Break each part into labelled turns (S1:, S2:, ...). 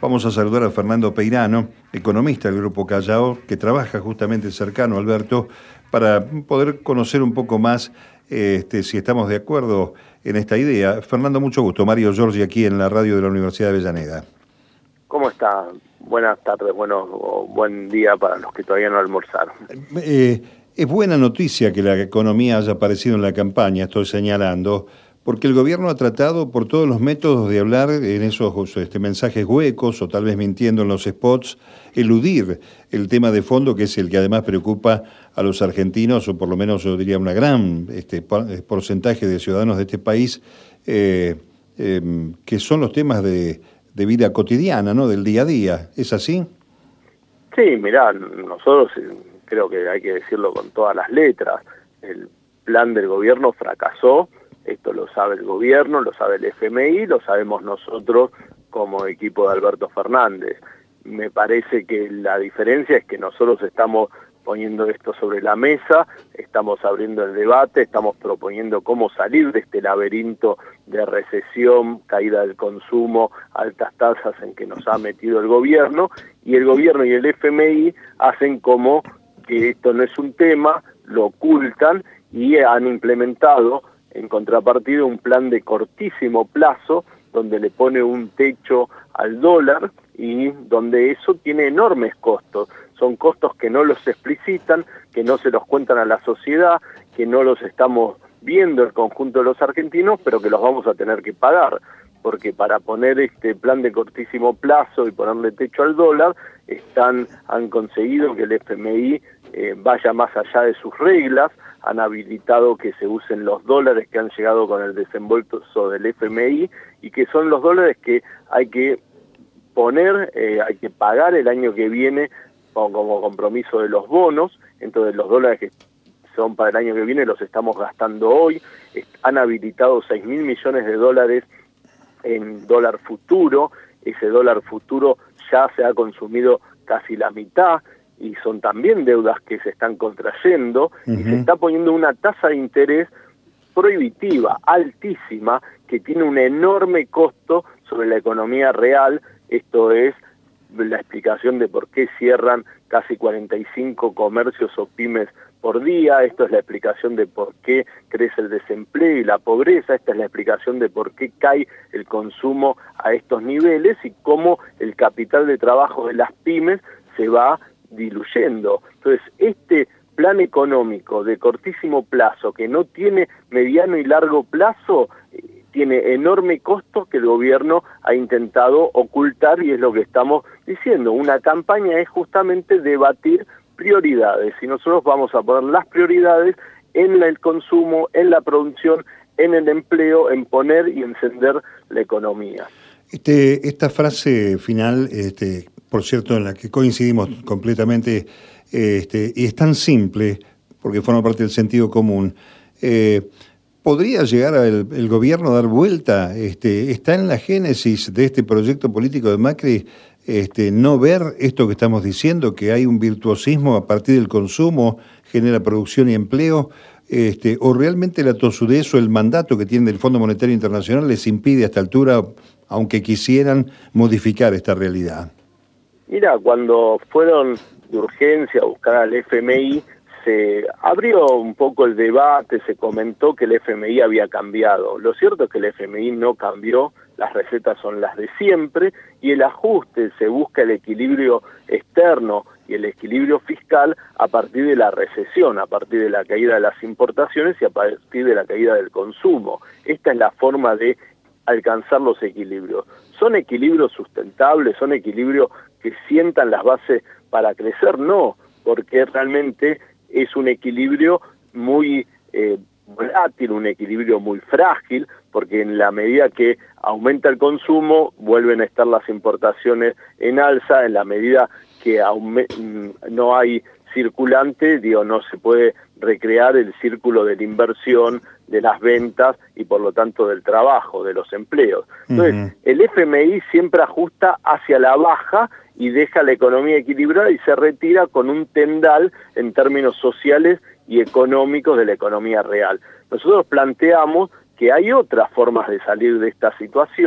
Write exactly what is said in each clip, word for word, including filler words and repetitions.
S1: Vamos a saludar a Fernando Peirano, economista del Grupo Callao, que trabaja justamente cercano a Alberto, para poder conocer un poco más este, si estamos de acuerdo en esta idea. Fernando, mucho gusto. Mario Giorgi aquí en la radio de la Universidad de Avellaneda.
S2: ¿Cómo está? Buenas tardes, bueno, buen día para los que todavía no almorzaron.
S1: Eh, es buena noticia que la economía haya aparecido en la campaña, estoy señalando, porque el gobierno ha tratado por todos los métodos de hablar en esos este, mensajes huecos o tal vez mintiendo en los spots, eludir el tema de fondo, que es el que además preocupa a los argentinos, o por lo menos yo diría una gran este, porcentaje de ciudadanos de este país, eh, eh, que son los temas de, de vida cotidiana, ¿no? Del día a día. ¿Es así?
S2: Sí, mirá, nosotros creo que hay que decirlo con todas las letras. El plan del gobierno fracasó. Esto lo sabe el gobierno, lo sabe el F M I, lo sabemos nosotros como equipo de Alberto Fernández. Me parece que la diferencia es que nosotros estamos poniendo esto sobre la mesa, estamos abriendo el debate, estamos proponiendo cómo salir de este laberinto de recesión, caída del consumo, altas tasas en que nos ha metido el gobierno, y el gobierno y el F M I hacen como que esto no es un tema, lo ocultan y han implementado en contrapartida un plan de cortísimo plazo donde le pone un techo al dólar y donde eso tiene enormes costos. Son costos que no los explicitan, que no se los cuentan a la sociedad, que no los estamos viendo el conjunto de los argentinos, pero que los vamos a tener que pagar, porque para poner este plan de cortísimo plazo y ponerle techo al dólar, están han conseguido que el F M I eh, vaya más allá de sus reglas, han habilitado que se usen los dólares que han llegado con el desembolso del F M I y que son los dólares que hay que poner, eh, hay que pagar el año que viene como compromiso de los bonos. Entonces los dólares que son para el año que viene los estamos gastando hoy. Han habilitado seis mil millones de dólares en dólar futuro. Ese dólar futuro ya se ha consumido casi la mitad y son también deudas que se están contrayendo. Uh-huh. Y se está poniendo una tasa de interés prohibitiva, altísima, que tiene un enorme costo sobre la economía real. Esto es la explicación de por qué cierran casi cuarenta y cinco comercios o pymes por día. Esto es la explicación de por qué crece el desempleo y la pobreza. Esta es la explicación de por qué cae el consumo a estos niveles y cómo el capital de trabajo de las pymes se va diluyendo. Entonces, este plan económico de cortísimo plazo, que no tiene mediano y largo plazo, tiene enorme costo que el gobierno ha intentado ocultar, y es lo que estamos diciendo. Una campaña es justamente debatir prioridades, y nosotros vamos a poner las prioridades en el consumo, en la producción, en el empleo, en poner y encender la economía.
S1: Este, esta frase final, este, por cierto, en la que coincidimos completamente, este, y es tan simple, porque forma parte del sentido común, eh, ¿podría llegar el, el gobierno a dar vuelta? Este, ¿Está en la génesis de este proyecto político de Macri este, no ver esto que estamos diciendo, que hay un virtuosismo a partir del consumo, genera producción y empleo? Este, ¿O realmente la tosudez o el mandato que tienen del Fondo Monetario Internacional les impide a esta altura, aunque quisieran, modificar esta realidad?
S2: Mira, cuando fueron de urgencia a buscar al F M I, se abrió un poco el debate, se comentó que el F M I había cambiado. Lo cierto es que el F M I no cambió, las recetas son las de siempre, y el ajuste, se busca el equilibrio externo y el equilibrio fiscal a partir de la recesión, a partir de la caída de las importaciones y a partir de la caída del consumo. Esta es la forma de alcanzar los equilibrios. ¿Son equilibrios sustentables? ¿Son equilibrios que sientan las bases para crecer? No, porque realmente es un equilibrio muy eh, volátil, un equilibrio muy frágil, porque en la medida que aumenta el consumo, vuelven a estar las importaciones en alza. En la medida que no hay circulante, digo, no se puede recrear el círculo de la inversión, de las ventas y por lo tanto del trabajo, de los empleos. Entonces, uh-huh. el F M I siempre ajusta hacia la baja y deja la economía equilibrada y se retira con un tendal en términos sociales y económicos de la economía real. Nosotros planteamos que hay otras formas de salir de esta situación,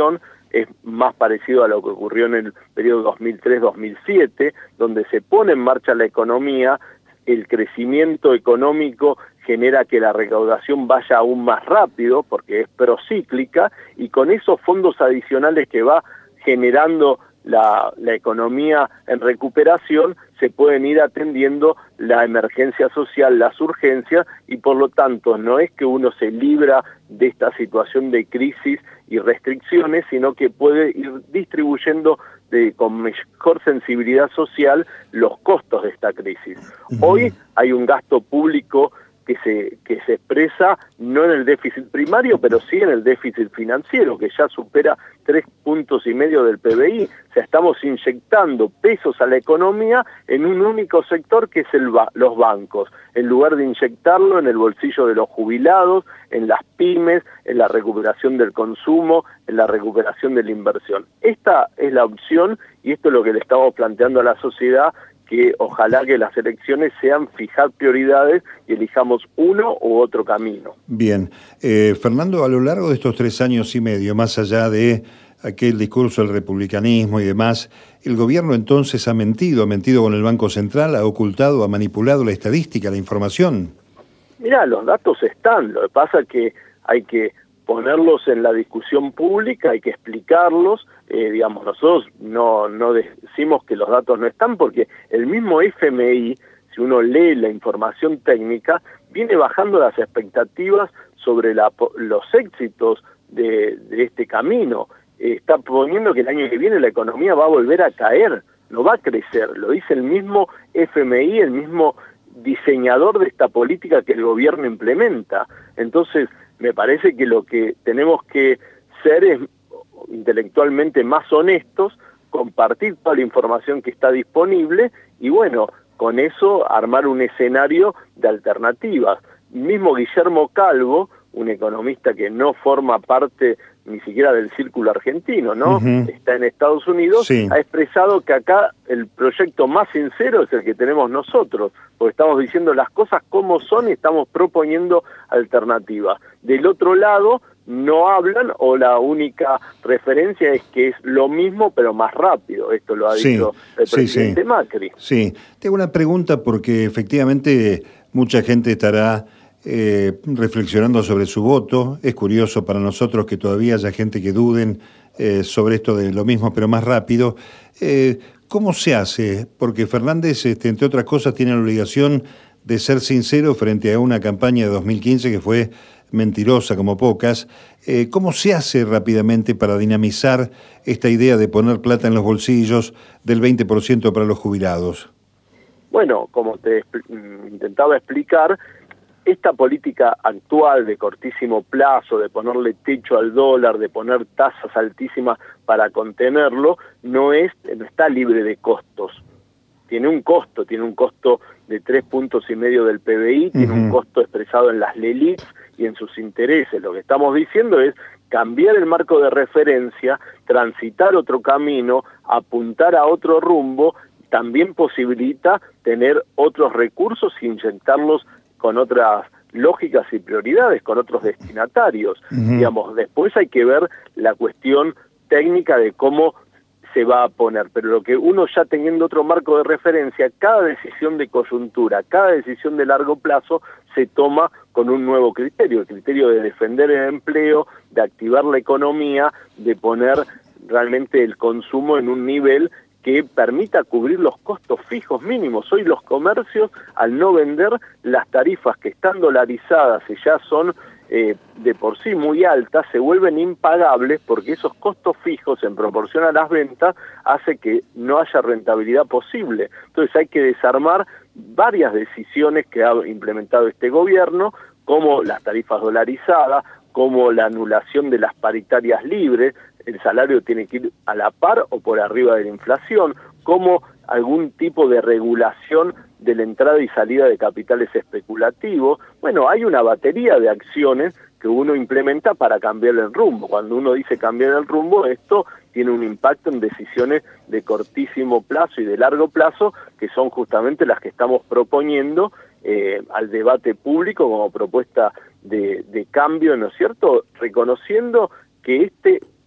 S2: es más parecido a lo que ocurrió en el periodo dos mil tres dos mil siete, donde se pone en marcha la economía, el crecimiento económico genera que la recaudación vaya aún más rápido, porque es procíclica, y con esos fondos adicionales que va generando la, la economía en recuperación, se pueden ir atendiendo la emergencia social, las urgencias, y por lo tanto no es que uno se libra de esta situación de crisis y restricciones, sino que puede ir distribuyendo de, con mejor sensibilidad social los costos de esta crisis. Uh-huh. Hoy hay un gasto público que se, que se expresa no en el déficit primario, pero sí en el déficit financiero, que ya supera tres puntos y medio del P B I. O sea, estamos inyectando pesos a la economía en un único sector, que es el ba- los bancos, en lugar de inyectarlo en el bolsillo de los jubilados, en las pymes, en la recuperación del consumo, en la recuperación de la inversión. Esta es la opción, y esto es lo que le estamos planteando a la sociedad, que ojalá que las elecciones sean fijar prioridades y elijamos uno u otro camino.
S1: Bien. Eh, Fernando, a lo largo de estos tres años y medio, más allá de aquel discurso del republicanismo y demás, ¿el gobierno entonces ha mentido? ¿Ha mentido con el Banco Central? ¿Ha ocultado, ha manipulado la estadística, la información?
S2: Mirá, los datos están, lo que pasa es que hay que ponerlos en la discusión pública, hay que explicarlos, eh, digamos, nosotros no, no decimos que los datos no están, porque el mismo F M I, si uno lee la información técnica, viene bajando las expectativas sobre la, los éxitos de, de este camino. Eh, está poniendo que el año que viene la economía va a volver a caer, no va a crecer, lo dice el mismo F M I, el mismo diseñador de esta política que el gobierno implementa. Entonces, me parece que lo que tenemos que ser es intelectualmente más honestos, compartir toda la información que está disponible y, bueno, con eso armar un escenario de alternativas. Mismo Guillermo Calvo, un economista que no forma parte ni siquiera del círculo argentino, ¿no? Uh-huh. Está en Estados Unidos, sí. Ha expresado que acá el proyecto más sincero es el que tenemos nosotros, porque estamos diciendo las cosas como son y estamos proponiendo alternativas. Del otro lado, no hablan, o la única referencia es que es lo mismo pero más rápido. Esto lo ha sí, dicho el sí, presidente
S1: sí.
S2: Macri.
S1: Sí, tengo una pregunta, porque efectivamente mucha gente estará Eh, reflexionando sobre su voto. Es curioso para nosotros que todavía haya gente que duden eh, sobre esto de lo mismo pero más rápido. Eh, ¿Cómo se hace? Porque Fernández, este, entre otras cosas, tiene la obligación de ser sincero frente a una campaña de dos mil quince que fue mentirosa como pocas. Eh, ¿Cómo se hace rápidamente para dinamizar esta idea de poner plata en los bolsillos del veinte por ciento para los jubilados?
S2: Bueno, como te intentaba explicar, esta política actual de cortísimo plazo, de ponerle techo al dólar, de poner tasas altísimas para contenerlo, no es, no está libre de costos. Tiene un costo, tiene un costo de tres puntos y medio del P B I, uh-huh. Tiene un costo expresado en las LELIQs y en sus intereses. Lo que estamos diciendo es cambiar el marco de referencia, transitar otro camino, apuntar a otro rumbo, también posibilita tener otros recursos e inyectarlos con otras lógicas y prioridades, con otros destinatarios. Uh-huh. Digamos, después hay que ver la cuestión técnica de cómo se va a poner, pero lo que uno ya teniendo otro marco de referencia, cada decisión de coyuntura, cada decisión de largo plazo se toma con un nuevo criterio, el criterio de defender el empleo, de activar la economía, de poner realmente el consumo en un nivel que permita cubrir los costos fijos mínimos. Hoy los comercios, al no vender, las tarifas que están dolarizadas y ya son eh, de por sí muy altas, se vuelven impagables, porque esos costos fijos en proporción a las ventas hace que no haya rentabilidad posible. Entonces hay que desarmar varias decisiones que ha implementado este gobierno, como las tarifas dolarizadas, como la anulación de las paritarias libres, el salario tiene que ir a la par o por arriba de la inflación, como algún tipo de regulación de la entrada y salida de capitales especulativos. Bueno, hay una batería de acciones que uno implementa para cambiar el rumbo. Cuando uno dice cambiar el rumbo, esto tiene un impacto en decisiones de cortísimo plazo y de largo plazo, que son justamente las que estamos proponiendo eh, al debate público como propuesta de, de cambio, ¿no es cierto?, reconociendo que este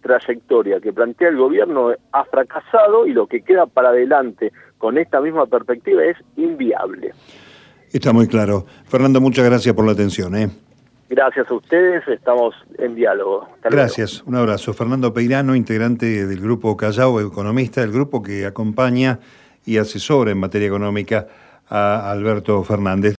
S2: trayectoria que plantea el gobierno ha fracasado y lo que queda para adelante con esta misma perspectiva es inviable.
S1: Está muy claro. Fernando, muchas gracias por la atención. ¿eh?
S2: Gracias a ustedes, estamos en diálogo. Hasta
S1: gracias,
S2: luego.
S1: Un abrazo. Fernando Peirano, integrante del Grupo Callao, economista, el grupo que acompaña y asesora en materia económica a Alberto Fernández.